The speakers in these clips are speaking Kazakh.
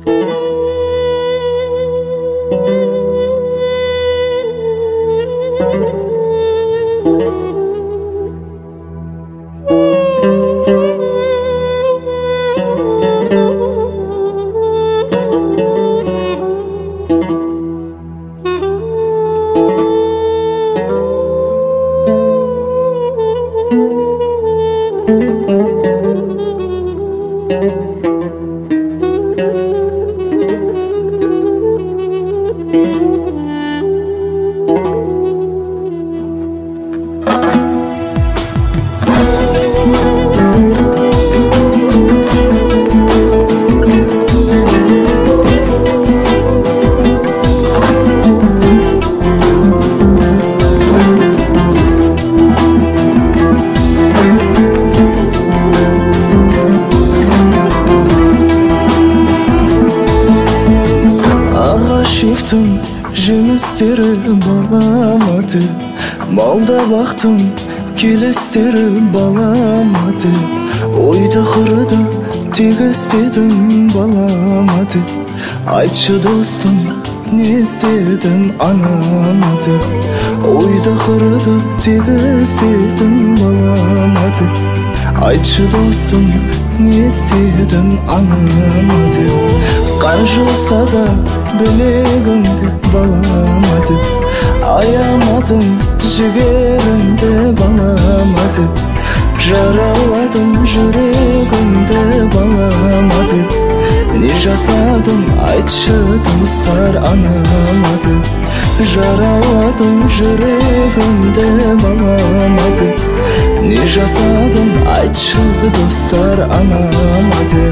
Жемістері баламады, малда бақтым, келестері баламады. Ойда қырыда тек істедім баламады. Айтшы достым, не істедім анамады. Ойда қырыда тек істедім баламады. Айтшы достым, не істедім анамады. Қанжылса да білегімді баламады. Аямадым жігерімді баламады. Жараладым жүрегімді баламады. Не жасадым айтшы достар анамады. Жараладым жүрегімді баламады. Не жасадым айтшы достар анамады.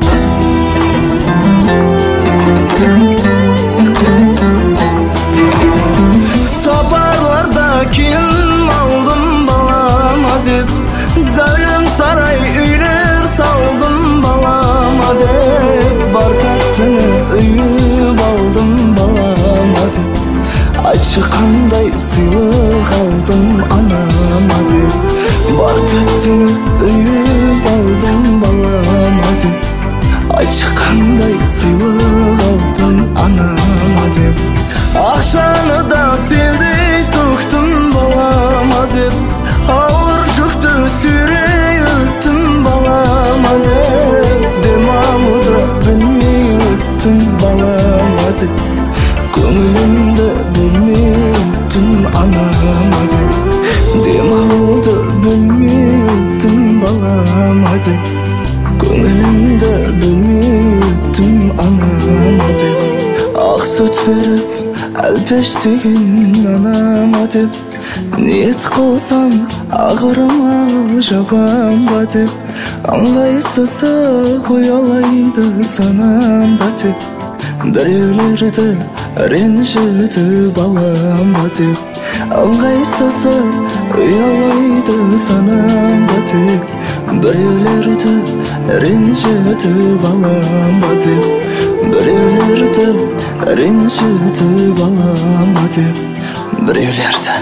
Сапарларда киім алдым балама деп, зәулім сарай үйлер салдым балама деп. Бар тәттіні үйіп алдым балама деп. Айтшы қандай сыйлық алдым анама деп. Бар тәттіні үйіп алдым балама деп. Айтшы қандай сыйлық алдым анама деп. Ақшаны да селдей төктім балама деп. Ауыр жүкті сүйрей өттім балама деп. Демалуды білмей өттім балама деп. Көңілімді білмей өттім анама деп. Демалуды білмей өттім балама деп. Көңілімді білмей өттім анама деп. Ақ сүт беріп әлпештеген анама деп. Ниет қылсам ағырыма жабамба деп. Аңғайсыздық ұялайды санамда деп. Біреулерді ренжітіп аламба деп. Аңғайсыздық ұялайды санамда деп. Біреулерді ренжітіп аламба деп. Біреулерді ренжітіп аламба деп. Біреулерді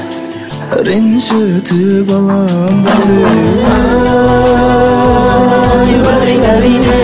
ренжітіп аламба деп.